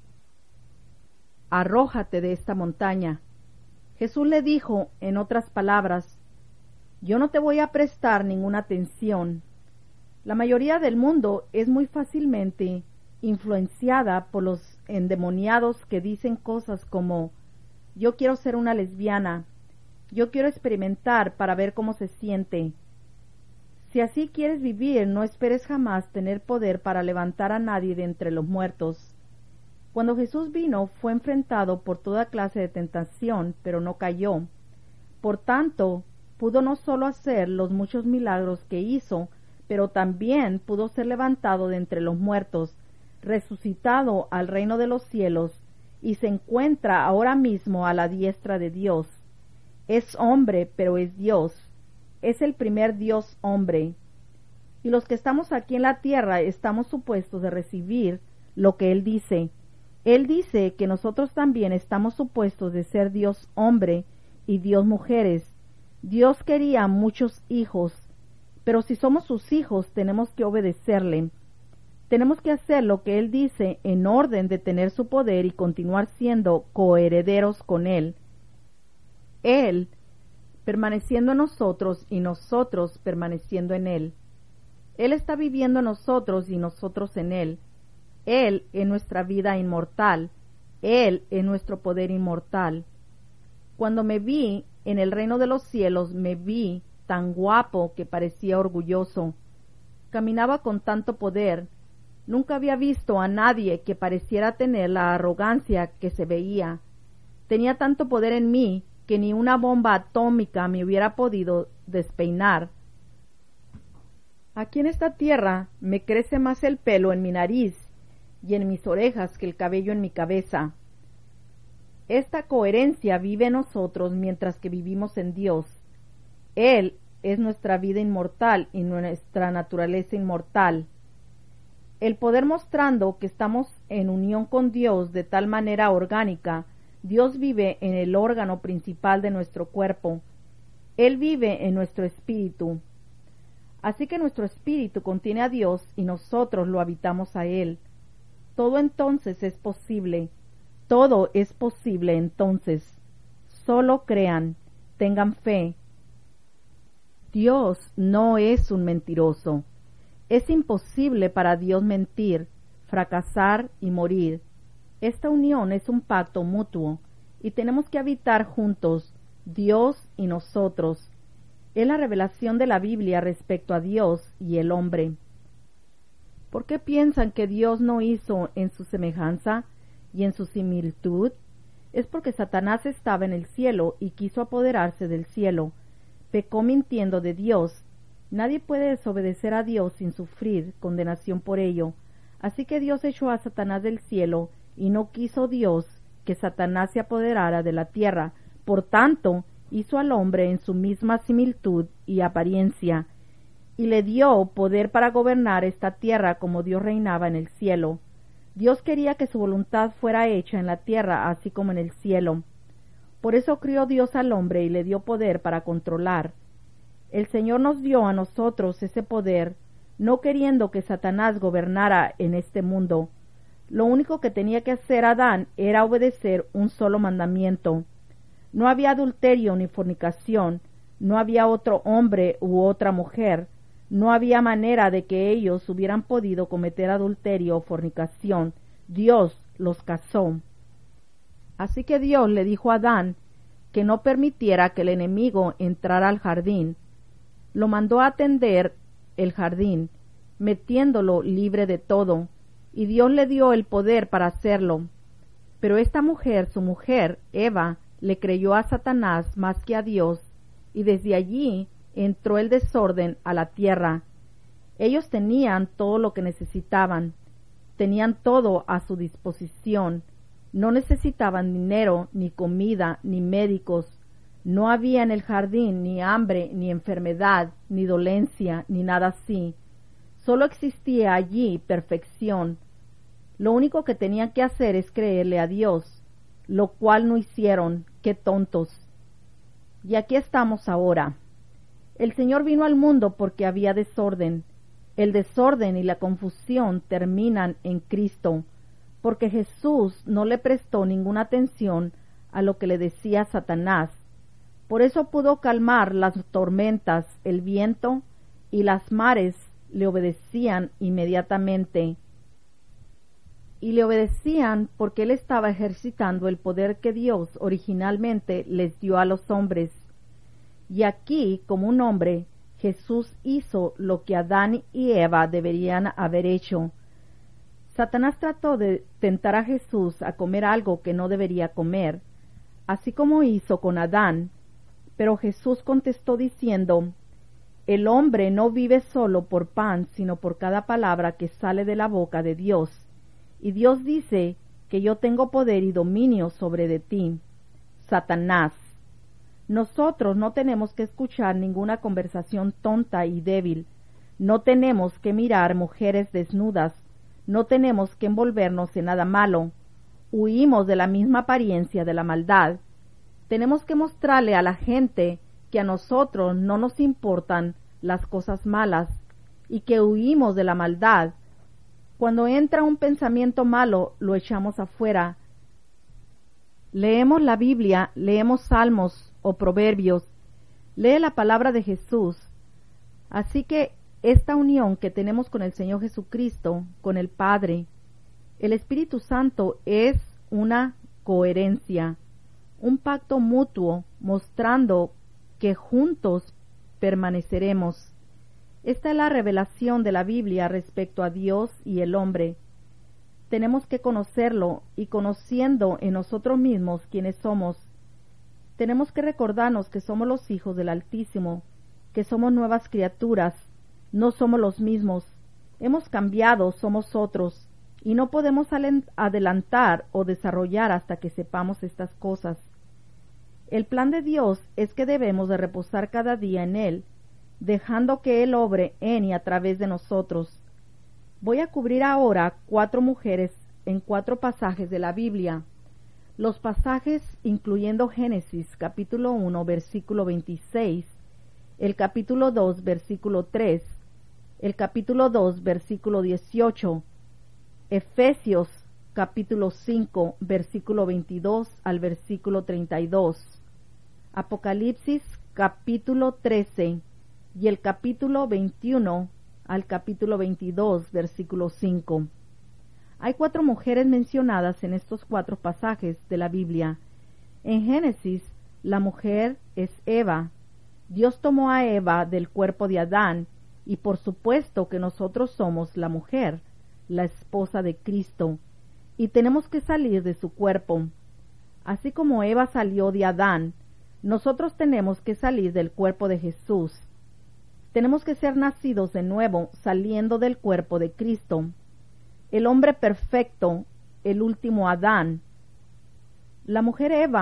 Arrójate de esta montaña. Jesús le dijo, en otras palabras, yo no te voy a prestar ninguna atención. La mayoría del mundo es muy fácilmente influenciada por los endemoniados que dicen cosas como, yo quiero ser una lesbiana, yo quiero experimentar para ver cómo se siente. Si así quieres vivir, no esperes jamás tener poder para levantar a nadie de entre los muertos. Cuando Jesús vino, fue enfrentado por toda clase de tentación, pero no cayó. Por tanto, pudo no solo hacer los muchos milagros que hizo, pero también pudo ser levantado de entre los muertos, resucitado al reino de los cielos, y se encuentra ahora mismo a la diestra de Dios. Es hombre, pero es Dios. Es el primer Dios hombre. Y los que estamos aquí en la tierra estamos supuestos de recibir lo que Él dice. Él dice que nosotros también estamos supuestos de ser Dios hombre y Dios mujeres. Dios quería muchos hijos, pero si somos sus hijos tenemos que obedecerle. Tenemos que hacer lo que Él dice en orden de tener su poder y continuar siendo coherederos con Él. Él permaneciendo en nosotros y nosotros permaneciendo en Él. Él está viviendo en nosotros y nosotros en Él. Él en nuestra vida inmortal. Él en nuestro poder inmortal. Cuando me vi en el reino de los cielos, me vi tan guapo que parecía orgulloso. Caminaba con tanto poder. Nunca había visto a nadie que pareciera tener la arrogancia que se veía. Tenía tanto poder en mí que ni una bomba atómica me hubiera podido despeinar. Aquí en esta tierra me crece más el pelo en mi nariz y en mis orejas que el cabello en mi cabeza. Esta coherencia vive en nosotros mientras que vivimos en Dios. Él es nuestra vida inmortal y nuestra naturaleza inmortal. El poder mostrando que estamos en unión con Dios de tal manera orgánica, Dios vive en el órgano principal de nuestro cuerpo. Él vive en nuestro espíritu. Así que nuestro espíritu contiene a Dios y nosotros lo habitamos a Él. Todo entonces es posible. Todo es posible entonces. Solo crean, tengan fe. Dios no es un mentiroso. Es imposible para Dios mentir, fracasar y morir. Esta unión es un pacto mutuo y tenemos que habitar juntos, Dios y nosotros. Es la revelación de la Biblia respecto a Dios y el hombre. ¿Por qué piensan que Dios no hizo en su semejanza y en su similitud? Es porque Satanás estaba en el cielo y quiso apoderarse del cielo. Pecó mintiendo de Dios. Nadie puede desobedecer a Dios sin sufrir condenación por ello. Así que Dios echó a Satanás del cielo y no quiso Dios que Satanás se apoderara de la tierra. Por tanto, hizo al hombre en su misma similitud y apariencia, y le dio poder para gobernar esta tierra como Dios reinaba en el cielo. Dios quería que su voluntad fuera hecha en la tierra así como en el cielo. Por eso crió Dios al hombre y le dio poder para controlar. El Señor nos dio a nosotros ese poder, no queriendo que Satanás gobernara en este mundo. Lo único que tenía que hacer Adán era obedecer un solo mandamiento. No había adulterio ni fornicación, no había otro hombre u otra mujer, no había manera de que ellos hubieran podido cometer adulterio o fornicación. Dios los casó. Así que Dios le dijo a Adán que no permitiera que el enemigo entrara al jardín. Lo mandó a atender el jardín, metiéndolo libre de todo, y Dios le dio el poder para hacerlo. Pero esta mujer, su mujer, Eva, le creyó a Satanás más que a Dios, y desde allí entró el desorden a la tierra. Ellos tenían todo lo que necesitaban, tenían todo a su disposición, no necesitaban dinero, ni comida, ni médicos, no había en el jardín ni hambre, ni enfermedad, ni dolencia, ni nada así. Solo existía allí perfección. Lo único que tenían que hacer es creerle a Dios, lo cual no hicieron. ¡Qué tontos! Y aquí estamos ahora. El Señor vino al mundo porque había desorden. El desorden y la confusión terminan en Cristo, porque Jesús no le prestó ninguna atención a lo que le decía Satanás. Por eso pudo calmar las tormentas, el viento y las mares le obedecían inmediatamente. Y le obedecían porque él estaba ejercitando el poder que Dios originalmente les dio a los hombres. Y aquí, como un hombre, Jesús hizo lo que Adán y Eva deberían haber hecho. Satanás trató de tentar a Jesús a comer algo que no debería comer, así como hizo con Adán. Pero Jesús contestó diciendo: el hombre no vive solo por pan, sino por cada palabra que sale de la boca de Dios. Y Dios dice que yo tengo poder y dominio sobre de ti, Satanás. Nosotros no tenemos que escuchar ninguna conversación tonta y débil. No tenemos que mirar mujeres desnudas. No tenemos que envolvernos en nada malo. Huimos de la misma apariencia de la maldad. Tenemos que mostrarle a la gente que a nosotros no nos importan las cosas malas y que huimos de la maldad. Cuando entra un pensamiento malo, lo echamos afuera. Leemos la Biblia, leemos salmos o proverbios, lee la palabra de Jesús. Así que esta unión que tenemos con el Señor Jesucristo, con el Padre, el Espíritu Santo, es una coherencia, un pacto mutuo mostrando que juntos permaneceremos. Esta es la revelación de la Biblia respecto a Dios y el hombre. Tenemos que conocerlo, y conociendo en nosotros mismos quiénes somos, tenemos que recordarnos que somos los hijos del Altísimo, que somos nuevas criaturas, no somos los mismos, hemos cambiado, somos otros, y no podemos adelantar o desarrollar hasta que sepamos estas cosas. El plan de Dios es que debemos de reposar cada día en Él, dejando que Él obre en y a través de nosotros. Voy a cubrir ahora cuatro mujeres en cuatro pasajes de la Biblia. Los pasajes incluyendo Génesis capítulo uno versículo veintiséis, el capítulo dos versículo tres, el capítulo dos versículo dieciocho, Efesios capítulo cinco versículo veintidós al versículo treinta y dos, Apocalipsis capítulo trece y el capítulo veintiuno al capítulo veintidós versículo cinco. Hay cuatro mujeres mencionadas en estos cuatro pasajes de la Biblia. En Génesis, la mujer es Eva. Dios tomó a Eva del cuerpo de Adán, y por supuesto que nosotros somos la mujer, la esposa de Cristo, y tenemos que salir de su cuerpo. Así como Eva salió de Adán, nosotros tenemos que salir del cuerpo de Jesús. Tenemos que ser nacidos de nuevo, saliendo del cuerpo de Cristo. El hombre perfecto, el último Adán. La mujer Eva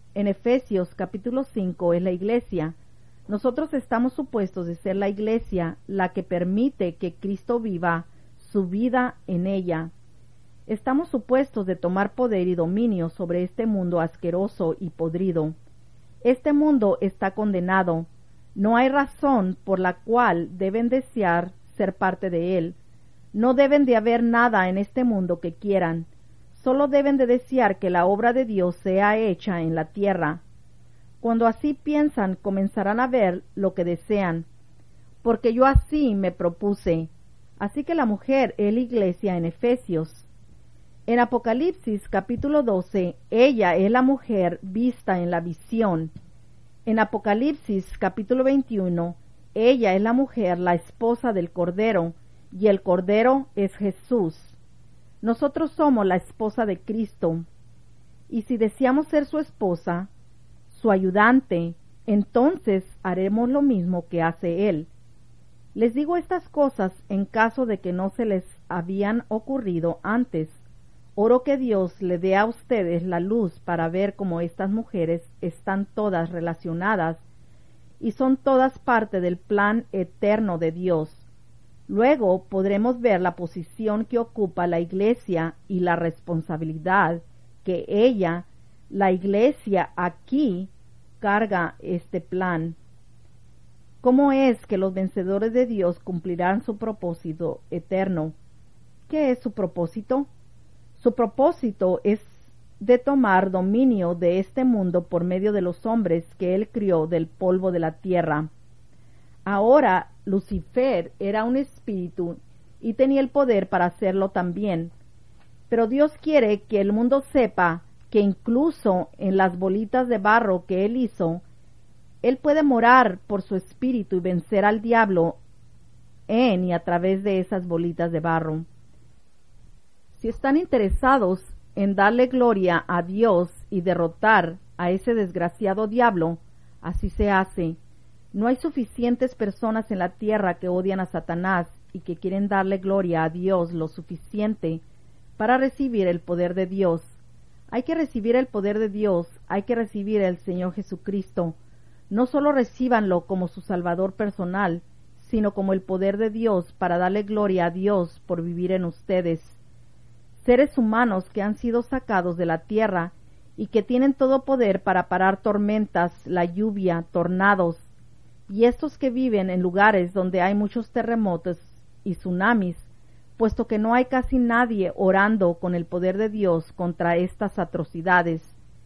en Efesios capítulo cinco es la iglesia. Nosotros estamos supuestos de ser la iglesia, la que permite que Cristo viva su vida en ella. Estamos supuestos de tomar poder y dominio sobre este mundo asqueroso y podrido. Este mundo está condenado. No hay razón por la cual deben desear ser parte de él. No deben de haber nada en este mundo que quieran. Solo deben de desear que la obra de Dios sea hecha en la tierra. Cuando así piensan, comenzarán a ver lo que desean. Porque yo así me propuse. Así que la mujer es la iglesia en Efesios. En Apocalipsis capítulo doce, ella es la mujer vista en la visión. En Apocalipsis capítulo veintiuno, ella es la mujer, la esposa del Cordero, y el Cordero es Jesús. Nosotros somos la esposa de Cristo, y si deseamos ser su esposa, su ayudante, entonces haremos lo mismo que hace Él. Les digo estas cosas en caso de que no se les habían ocurrido antes. Oro que Dios le dé a ustedes la luz para ver cómo estas mujeres están todas relacionadas y son todas parte del plan eterno de Dios. Luego podremos ver la posición que ocupa la iglesia y la responsabilidad que ella, la iglesia aquí, carga este plan. ¿Cómo es que los vencedores de Dios cumplirán su propósito eterno? ¿Qué es su propósito? Su propósito es de tomar dominio de este mundo por medio de los hombres que Él crió del polvo de la tierra. Ahora Lucifer era un espíritu y tenía el poder para hacerlo también. Pero Dios quiere que el mundo sepa que incluso en las bolitas de barro que Él hizo, Él puede morar por su espíritu y vencer al diablo en y a través de esas bolitas de barro. Si están interesados en darle gloria a Dios y derrotar a ese desgraciado diablo, así se hace. No hay suficientes personas en la tierra que odian a Satanás y que quieren darle gloria a Dios lo suficiente para recibir el poder de Dios. Hay que recibir el poder de Dios, hay que recibir el Señor Jesucristo. No solo recíbanlo como su Salvador personal, sino como el poder de Dios para darle gloria a Dios por vivir en ustedes. Seres humanos que han sido sacados de la tierra y que tienen todo poder para parar tormentas, la lluvia, tornados, y estos que viven en lugares donde hay muchos terremotos y tsunamis, puesto que no hay casi nadie orando con el poder de Dios contra estas atrocidades.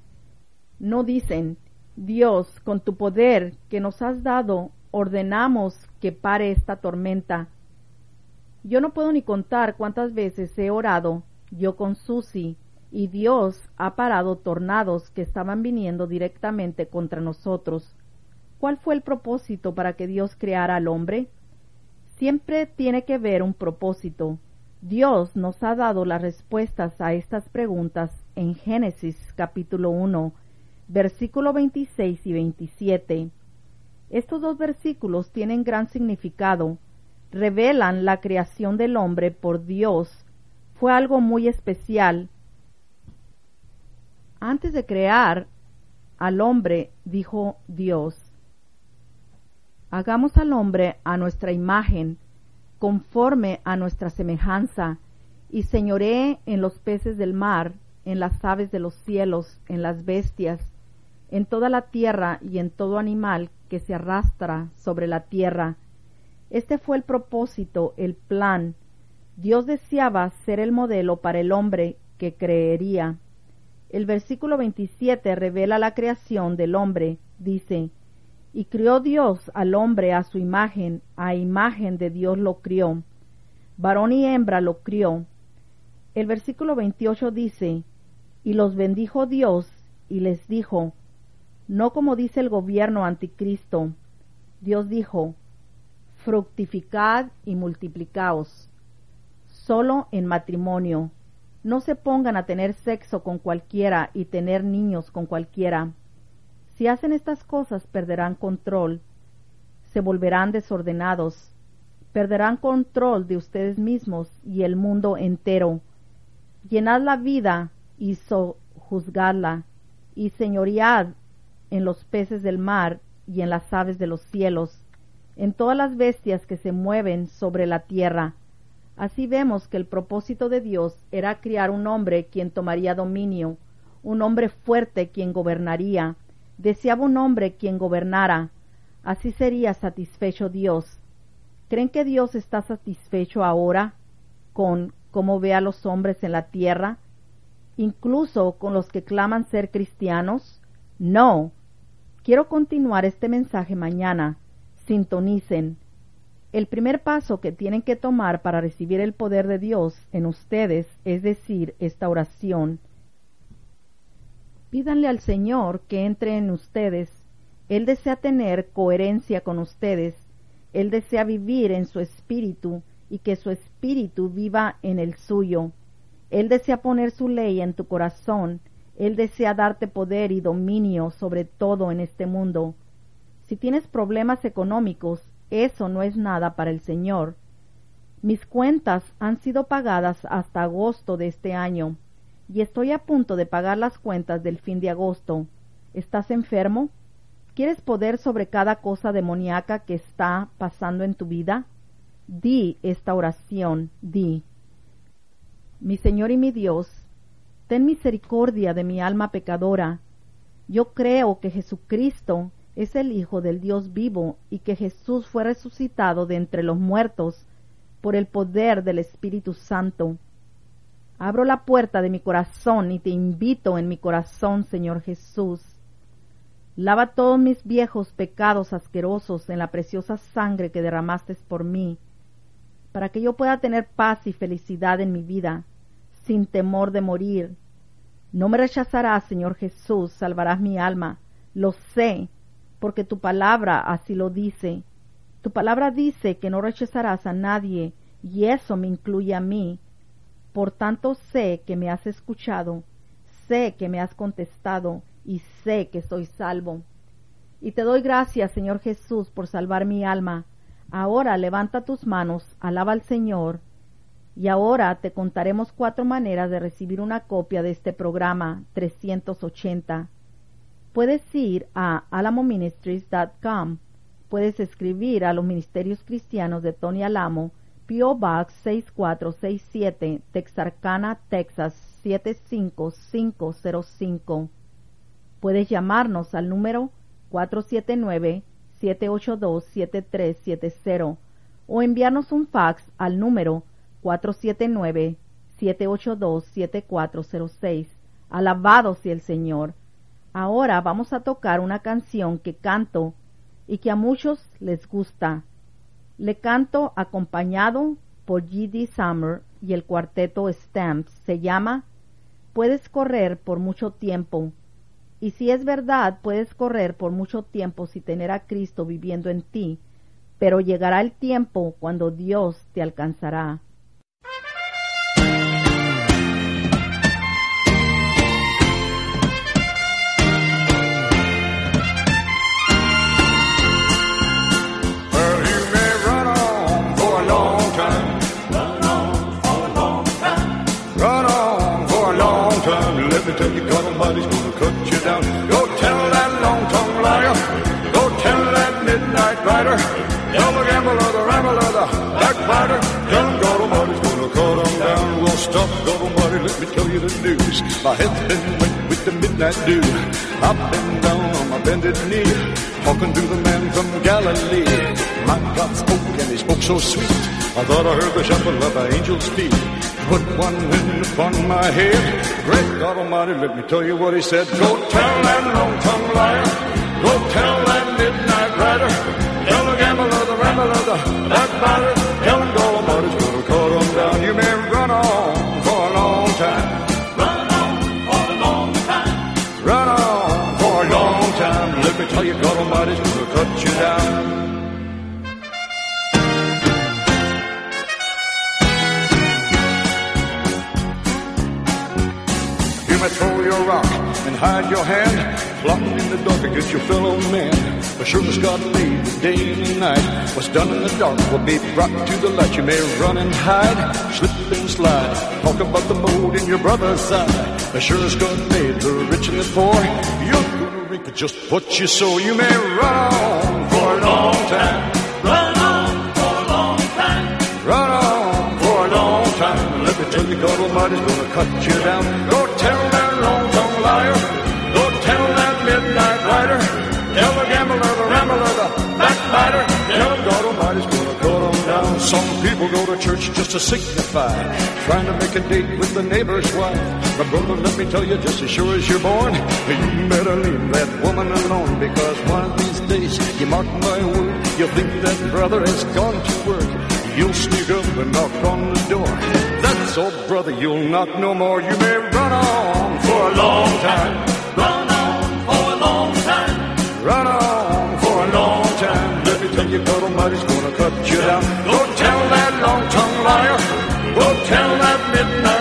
No dicen: Dios, con tu poder que nos has dado, ordenamos que pare esta tormenta. Yo no puedo ni contar cuántas veces he orado yo con Susie, y Dios ha parado tornados que estaban viniendo directamente contra nosotros. ¿Cuál fue el propósito para que Dios creara al hombre? Siempre tiene que haber un propósito. Dios nos ha dado las respuestas a estas preguntas en Génesis capítulo uno, versículo veintiséis y veintisiete. Estos dos versículos tienen gran significado. Revelan la creación del hombre por Dios. Fue algo muy especial. Antes de crear al hombre, dijo Dios: hagamos al hombre a nuestra imagen, conforme a nuestra semejanza, y señoree en los peces del mar, en las aves de los cielos, en las bestias, en toda la tierra y en todo animal que se arrastra sobre la tierra. Este fue el propósito, el plan. Dios deseaba ser el modelo para el hombre que creería. El versículo veintisiete revela la creación del hombre. Dice: y crió Dios al hombre a su imagen, a imagen de Dios lo crió. Varón y hembra lo crió. El versículo veintiocho dice: y los bendijo Dios y les dijo, no como dice el gobierno anticristo. Dios dijo: fructificad y multiplicaos. Solo en matrimonio. No se pongan a tener sexo con cualquiera y tener niños con cualquiera. Si hacen estas cosas perderán control, se volverán desordenados, perderán control de ustedes mismos y el mundo entero. Llenad la vida y sojuzgadla, y señoread en los peces del mar y en las aves de los cielos, en todas las bestias que se mueven sobre la tierra. Así vemos que el propósito de Dios era criar un hombre quien tomaría dominio, un hombre fuerte quien gobernaría. Deseaba un hombre quien gobernara. Así sería satisfecho Dios. ¿Creen que Dios está satisfecho ahora con cómo ve a los hombres en la tierra, incluso con los que claman ser cristianos? No. Quiero continuar este mensaje mañana. Sintonicen. El primer paso que tienen que tomar para recibir el poder de Dios en ustedes es decir esta oración. Pídanle al Señor que entre en ustedes. Él desea tener coherencia con ustedes. Él desea vivir en su espíritu y que su espíritu viva en el suyo. Él desea poner su ley en tu corazón. Él desea darte poder y dominio sobre todo en este mundo. Si tienes problemas económicos, eso no es nada para el Señor. Mis cuentas han sido pagadas hasta agosto de este año, y estoy a punto de pagar las cuentas del fin de agosto. ¿Estás enfermo? ¿Quieres poder sobre cada cosa demoníaca que está pasando en tu vida? Di esta oración, di. Mi Señor y mi Dios, ten misericordia de mi alma pecadora. Yo creo que Jesucristo es el Hijo del Dios vivo y que Jesús fue resucitado de entre los muertos por el poder del Espíritu Santo. Abro la puerta de mi corazón y te invito en mi corazón, Señor Jesús. Lava todos mis viejos pecados asquerosos en la preciosa sangre que derramaste por mí, para que yo pueda tener paz y felicidad en mi vida, sin temor de morir. No me rechazarás, Señor Jesús, salvarás mi alma. Lo sé, porque tu palabra así lo dice. Tu palabra dice que no rechazarás a nadie, y eso me incluye a mí. Por tanto sé que me has escuchado, sé que me has contestado, y sé que soy salvo. Y te doy gracias, Señor Jesús, por salvar mi alma. Ahora levanta tus manos, alaba al Señor. Y ahora te contaremos cuatro maneras de recibir una copia de este programa trescientos ochenta. Puedes ir a alamo ministries punto com. Puedes escribir a los Ministerios Cristianos de Tony Alamo, P O Box seis cuatro seis siete, Texarkana, Texas siete cinco cinco cero cinco. Puedes llamarnos al número cuatro siete nueve, siete ocho dos, siete tres siete cero o enviarnos un fax al número cuatro siete nueve, siete ocho dos, siete cuatro cero seis. Alabado sea el Señor. Ahora vamos a tocar una canción que canto y que a muchos les gusta. Le canto acompañado por G D Summer y el cuarteto Stamps. Se llama Puedes correr por mucho tiempo. Y si es verdad, puedes correr por mucho tiempo sin tener a Cristo viviendo en ti, pero llegará el tiempo cuando Dios te alcanzará. Tell you God Almighty's gonna cut you down. Go tell that long-tongued liar. Go tell that midnight rider. Tell the gambler, the rambler, the backbiter. Tell him God Almighty's gonna cut him down. Well, stop, God Almighty, let me tell you the news. My head's been wet with the midnight dew. I've been down on my bended knee, talking to the man from Galilee. My God spoke and he spoke so sweet, I thought I heard the shuffle of an angel's feet. Put one hand upon my head. Great God Almighty, let me tell you what he said. Go tell that long-tongued liar. Go tell that midnight rider. Tell the gambler, the rambler, the backbiter. Tell him God Almighty's gonna cut him down. You may run on for a long time. Run on for a long time. Run on for a long time. Let me tell you, God Almighty's gonna cut you down. Throw your rock and hide your hand, plotting in the dark against your fellow man. But sure as God made the day and night. What's done in the dark will be brought to the light. You may run and hide, slip and slide, talk about the mold in your brother's eye. As sure as God made the rich and the poor, you're gonna reap just what you sow. You may run on for a long time, run on for a long time, run on for a long time. Let me tell you, God Almighty's gonna cut you down. Go tell that long-tongued liar, go tell that midnight rider, tell the gambler, the rambler, the backbiter, tell him God Almighty's gonna cut them down. Some people go to church just to signify, trying to make a date with the neighbor's wife. But brother, let me tell you, just as sure as you're born, you better leave that woman alone, because one of these days, you mark my word, you'll think that brother has gone to work. You'll sneak up and knock on the door. That's all, brother, you'll knock no more. You may run on for a long time, run on for a long time, run on for a long time. Let me tell you, God Almighty's gonna cut you down. Go tell that long-tongued liar, go tell that midnight